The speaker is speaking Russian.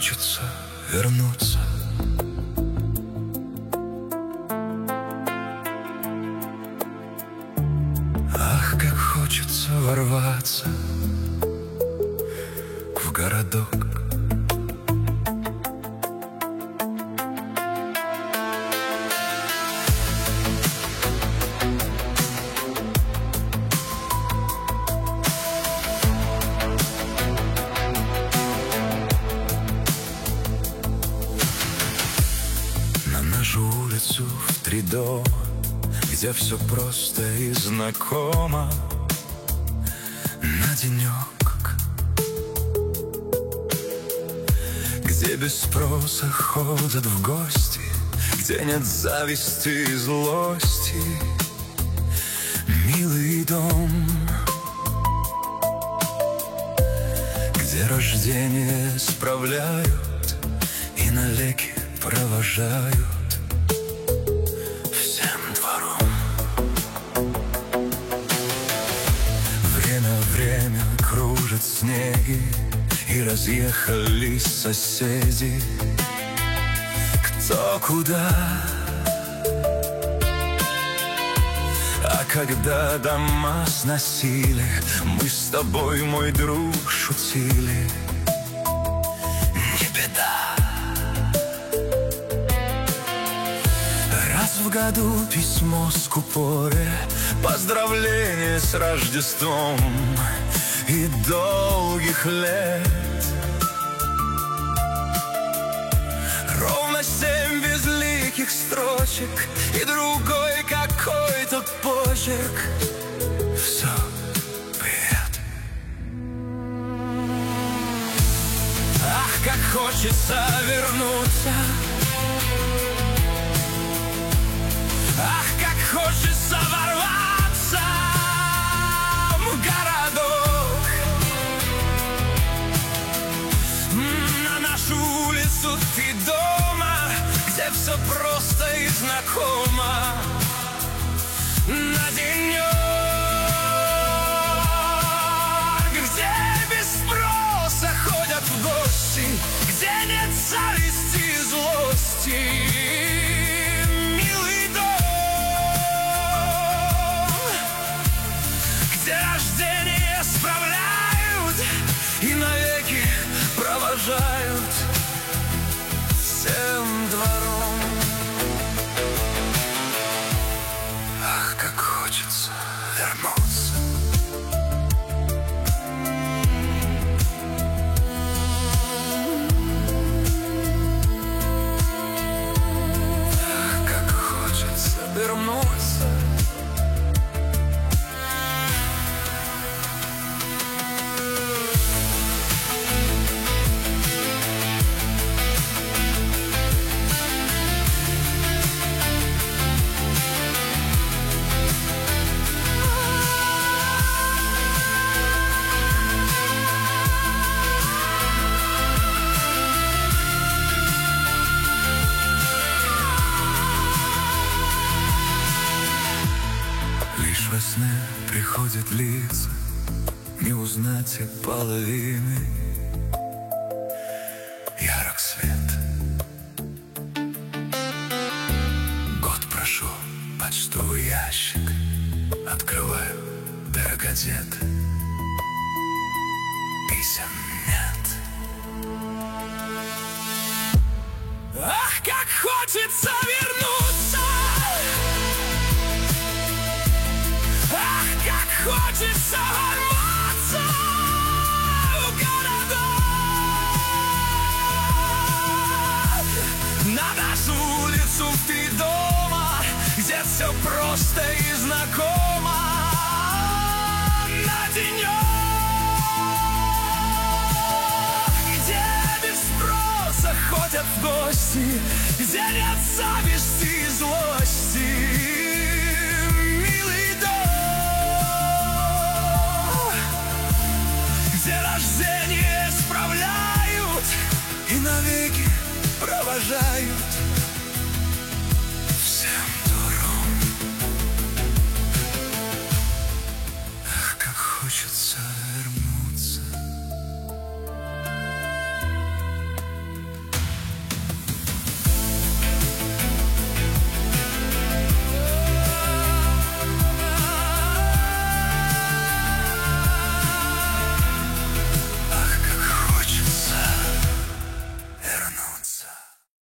хочется вернуться. Ах, как хочется ворваться в городок. На нашу улицу в 3 дома, где все просто и знакомо, на денек, где без спроса ходят в гости, где нет зависти и злости. Милый дом, где рождение справляют и навеки провожают всем двором. Время кружит снеги, и разъехались соседи кто куда. А когда дома сносили, мы с тобой, мой друг, шутили: не беда. Раз в году письмо скупое, поздравление с Рождеством и долгих лет. Ровно 7 безликих строчек и другой какой-то почерк. Все, привет. Ах, как хочется вернуться. Ах, как хочется ворваться в городок, на нашу улицу 3 дома, где все просто и знакомо, на денек, где без спроса ходят в гости, где нет зависти и злости. Рождение справляют и навеки провожают всем двором. Ах, как хочется вернуться. Ах, как хочется вернуться. Лишь во сне приходят лица, не узнать и половины. Ярок свет. Год прошел, почтовый ящик открываю, до газет писем нет. Ах, как хочется вернуться. Ах, как хочется ворваться в городок, на нашу улицу в 3 дома, где все просто и знакомо, на денек, где без спроса ходят в гости, где нет зависти и злости. Рождение справляют и навеки провожают всем.